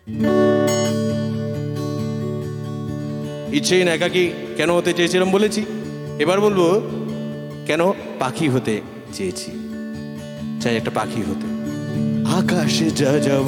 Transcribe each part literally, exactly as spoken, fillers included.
ইচ্ছেহীন একাকী কেন হতে চেয়েছিলাম বলেছি, এবার বলবো কেন পাখি হতে চেয়েছি। চাই একটা পাখি হতে। আকাশে যা যাব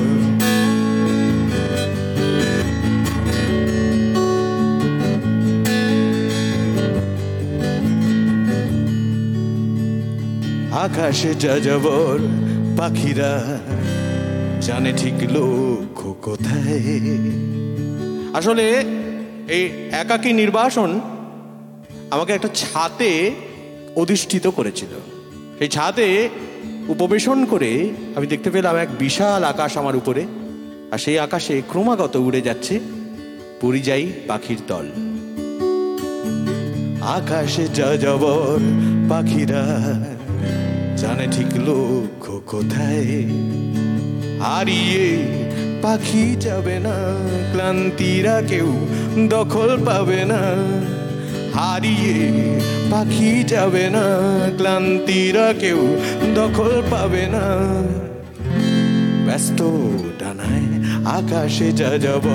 আকাশে যা যাবর পাখিরা জানে ঠিক লক্ষ্য কোথায়। আসলে এই একাকী নির্বাসন আমাকে একটা ছাতে অধিষ্ঠিত করেছিল। সেই ছাতে উপবেশন করে আমি দেখতে পেলাম এক বিশাল আকাশ আমার উপরে, আর সেই আকাশে ক্রমাগত উড়ে যাচ্ছে পরিযায়ী পাখির দল। আকাশে যা যাবর পাখিরা জানে ঠিক লক্ষ্য কোথায়। হারিয়ে পাখি যাবে না, ক্লান্তিরা কেউ দখল পাবে না। হারিয়ে পাখি যাবে না, ক্লান্তিরা কেউ দখল পাবে না। ব্যস্ত ডানায় আকাশে যা যাব।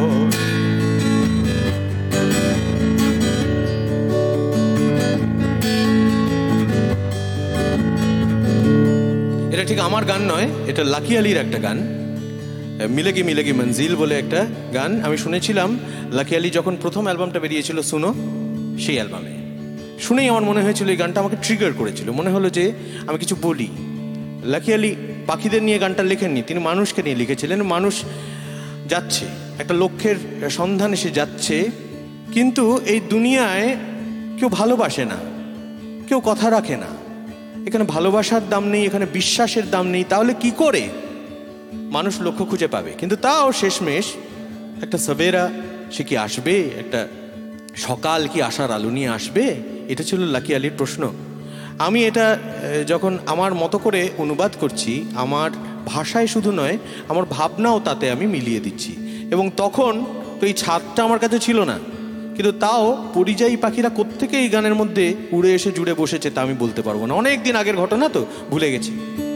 এটা ঠিক আমার গান নয়, এটা লাকি আলির একটা গান, মিলেগি মিলেগি মঞ্জিল বলে একটা গান। আমি শুনেছিলাম লাকি আলি যখন প্রথম অ্যালবামটা বেরিয়েছিল সুনো, সেই অ্যালবামে শুনেই আমার মনে হয়েছিল এই গানটা আমাকে ট্রিগার করেছিল। মনে হলো যে আমি কিছু বলি। লাকি আলি পাখিদের নিয়ে গানটা লেখেননি, তিনি মানুষকে নিয়ে লিখেছিলেন। মানুষ যাচ্ছে একটা লক্ষ্যের সন্ধানে, সে যাচ্ছে, কিন্তু এই দুনিয়ায় কেউ ভালোবাসে না, কেউ কথা রাখে না। এখানে ভালোবাসার দাম নেই, এখানে বিশ্বাসের দাম নেই। তাহলে কি করে মানুষ লক্ষ্য খুঁজে পাবে? কিন্তু তাও শেষমেশ একটা সবেরা সে কি আসবে, একটা সকাল কি আশার আলো নিয়ে আসবে? এটা ছিল লাকি আলির প্রশ্ন। আমি এটা যখন আমার মতো করে অনুবাদ করছি, আমার ভাষায় শুধু নয়, আমার ভাবনাও তাতে আমি মিলিয়ে দিচ্ছি। এবং তখন তো এই ছাদটা আমার কাছে ছিল না, কিন্তু তাও পরিযায়ী পাখিরা কোত্থেকে এই গানের মধ্যে উড়ে এসে জুড়ে বসেছে তা আমি বলতে পারবো না। অনেক দিন আগের ঘটনা তো, ভুলে গেছি।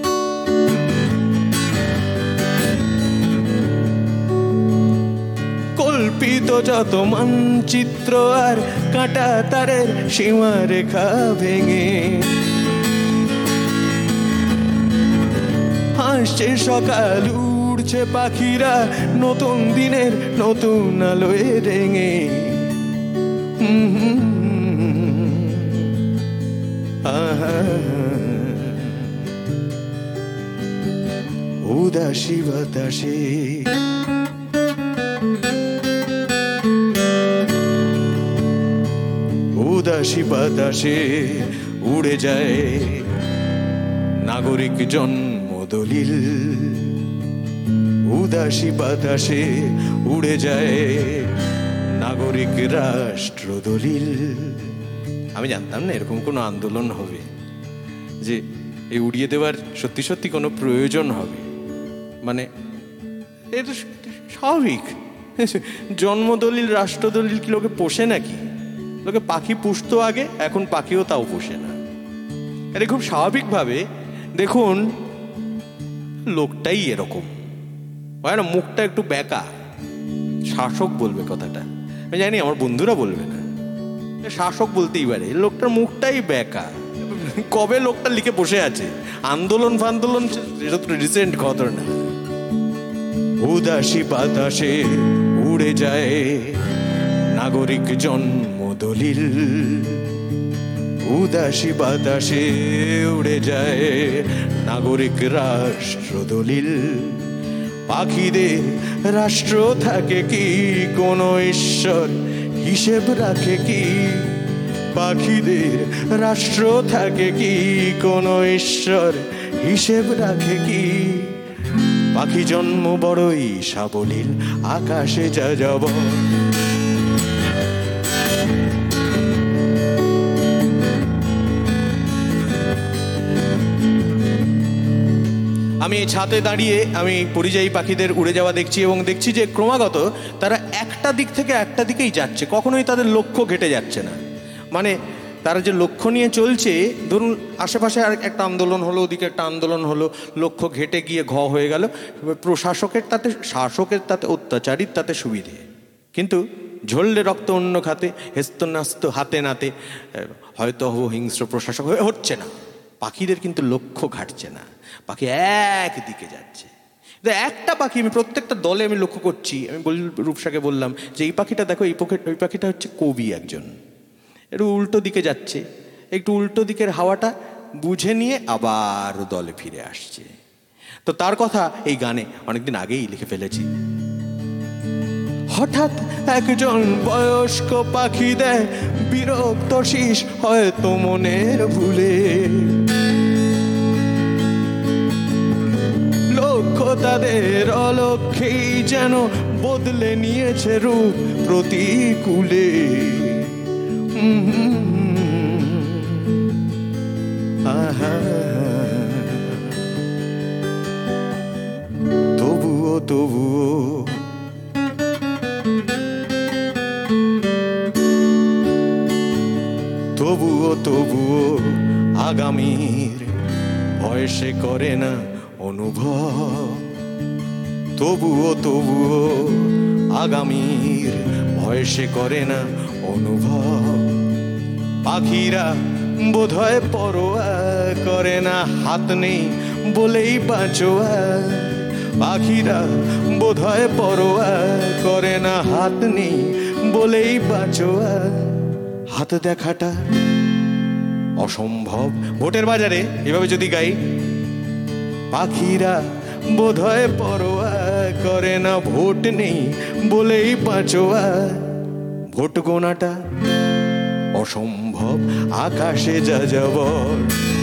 কল্পিত যত মানচিত্র আর কাঁটা তারের সীমারেখা ভেঙে হাসছে সকাল, উড়ছে পাখিরা নতুন দিনের নতুন আলোয় রেঙে। উদাসী বাতাসে উদাসী বাতাসে উড়ে যায় নাগরিক জন্ম দলিল। উদাসী বাতাসে উড়ে যায় নাগরিক রাষ্ট্র দলিল। আমি জানতাম না এরকম কোনো আন্দোলন হবে, যে এই উড়িয়ে দেওয়ার সত্যি সত্যি কোনো প্রয়োজন হবে। মানে এটা স্বাভাবিক। জন্মদলিল রাষ্ট্রদলিল কি লোকে পোষে নাকি? লোকে পাখি পুষতো আগে, এখন পাখিও তাও পোষে না। এটা খুব স্বাভাবিকভাবে দেখুন, লোকটাই এরকম হয় না, মুখটা একটু বেঁকা। শাসক বলবে কথাটা, আমি জানি আমার বন্ধুরা বলবে না, শাসক বলতেই পারে। লোকটার মুখটাই বেঁকা। কবে লোকটা লিখে বসে আছে আন্দোলন ফান্দোলন, রিসেন্ট ঘটনা। উদাসী বাতাসে উড়ে যায় নাগরিক জন্ম দলিল। উদাসী বাতাসে উড়ে যায় নাগরিক রাষ্ট্র দলিল। পাখিদের রাষ্ট্র থাকে কি, কোনো ঈশ্বর হিসেব রাখে কি? পাখিদের রাষ্ট্র থাকে কি, কোনো ঈশ্বর হিসেব রাখে কি? পাখি জন্ম বড়ই সাবলীল, আকাশে যা যাব। আমি এই ছাদে দাঁড়িয়ে আমি পরিযায়ী পাখিদের উড়ে যাওয়া দেখছি, এবং দেখছি যে ক্রমাগত তারা একটা দিক থেকে একটা দিকেই যাচ্ছে, কখনোই তাদের লক্ষ্য ঘেটে যাচ্ছে না। মানে তারা যে লক্ষ্য নিয়ে চলছে, ধরুন আশেপাশে আর একটা আন্দোলন হলো, ওদিকে একটা আন্দোলন হলো, লক্ষ্য ঘেটে গিয়ে ঘ হয়ে গেল, প্রশাসকের তাতে, শাসকের তাতে, অত্যাচারীর তাতে সুবিধে। কিন্তু ঝরলে রক্ত অন্য খাতে, হেস্তনাস্ত হাতে নাতে, হয়তো হিংস্র প্রশাসক হয়ে হচ্ছে না। পাখিদের কিন্তু লক্ষ্য ঘাটছে না, পাখি একদিকে যাচ্ছে। একটা পাখি আমি প্রত্যেকটা দলে আমি লক্ষ্য করছি, আমি বল রূপসাকে বললাম যে এই পাখিটা দেখো, এই পক্ষে ওই পাখিটা হচ্ছে কবি একজন, একটু উল্টো দিকে যাচ্ছে, একটু উল্টো দিকের হাওয়াটা বুঝে নিয়ে আবার দলে ফিরে আসছে। তো তার কথা এই গানে অনেকদিন আগেই লিখে ফেলেছি। হঠাৎ একজন বয়স্ক পাখি দেয় বিরক্ত শীষ হয়তো মনের ভুলে, লক্ষ্য তাদের অলক্ষ্যেই যেন বদলে নিয়েছে রূপ প্রতিকূলে। আহা, তবুও তবুও তবুও তবুও আগামীর ভয় সে করে না অনুভব। তবুও তবুও আগামীর ভয় সে করে না অনুভব। পাখিরা বোধহয় পরোয়া করে না, হাত নেই বলেই বাঁচোয়া। পাখিরা বোধহয় পরোয়া করে না, হাত নেই বলেই বাঁচোয়া। হাত দেখাটা অসম্ভব ভোটের বাজারে এভাবে যদি গাই। পাখিরা বোধহয় পরোয়া করে না, ভোট নেই বলেই বাঁচোয়া। ভোট গোনাটা অসম্ভব আকাশে যা যাবর।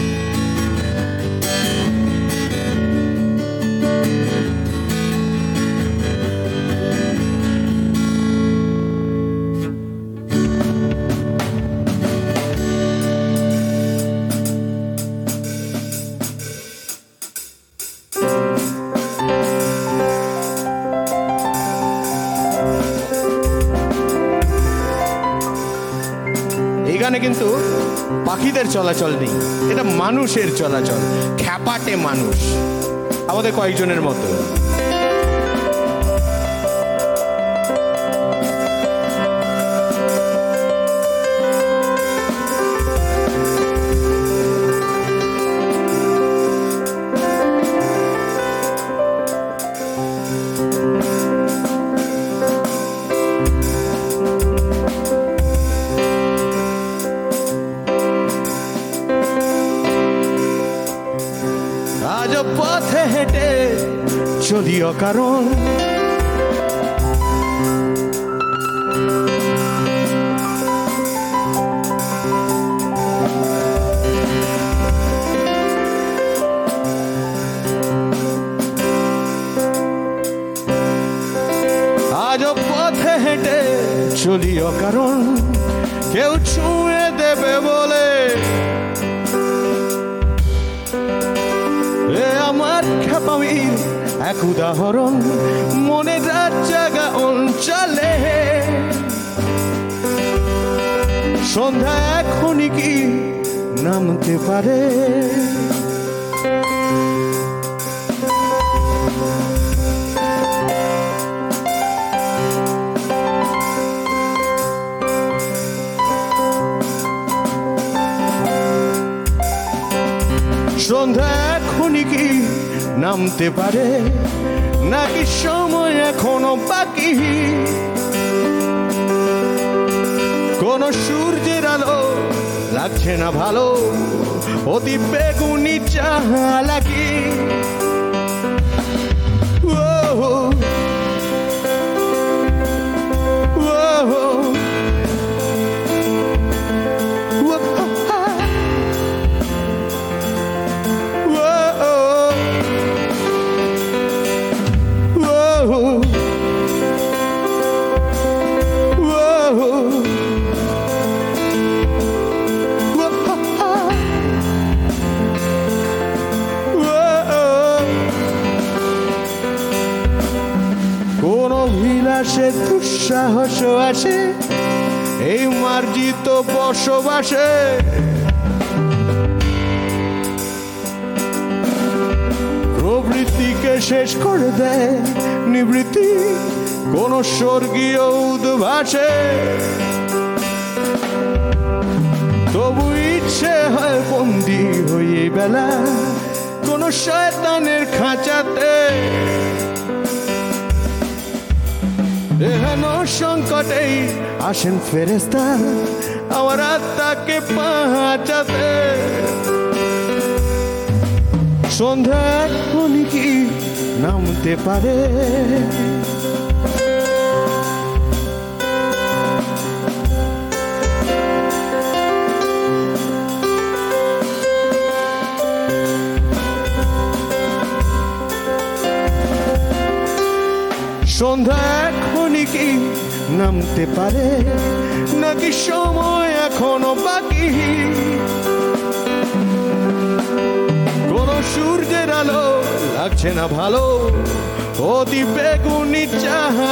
এখানে কিন্তু পাখিদের চলাচল নেই, এটা মানুষের চলাচল। খ্যাপাটে মানুষ আমাদের কয়েকজনের মতো। আজ পথে হেঁটে চলি অকারণ, আজ পথে হেঁটে চলি অকারণ। কেউ ছুঁয়ে দেবে বলে আমার খ্যাপামির এক উদাহরণ। মনে যার জায়গা অঞ্চলে সন্ধ্যা এখনই কি নামতে পারে। সন্ধ্যা এখনই কি নামতে পারে, নাকি সময় এখনো বাকি। কোন সূর্যের আলো লাগছে না ভালো, অতি বেগুনি চালাকি। কোন বিলাসে দুঃসাহস আসে, এই মার্জিত বসবাসে প্রবৃত্তিকে শেষ করে দেয় নিবৃত্তি কোন স্বর্গীয় উদ্ভাসে। তবু ইচ্ছে হয় বন্দী হয়ে বেলা কোন শয়তানের খাঁচাতে। এহেন সংকটেই আসেন ফেরেশতা আমার আত্মাকে বাঁচাতে। সন্ধ্যা এখনই কি নামতে পারে সন্ধ্যা এখনই কি নামতে পারে নাকি সময় এখনো বাকি? কোন সূর্যের আলো লাগছে না ভালো অতি বেগুনি চাহা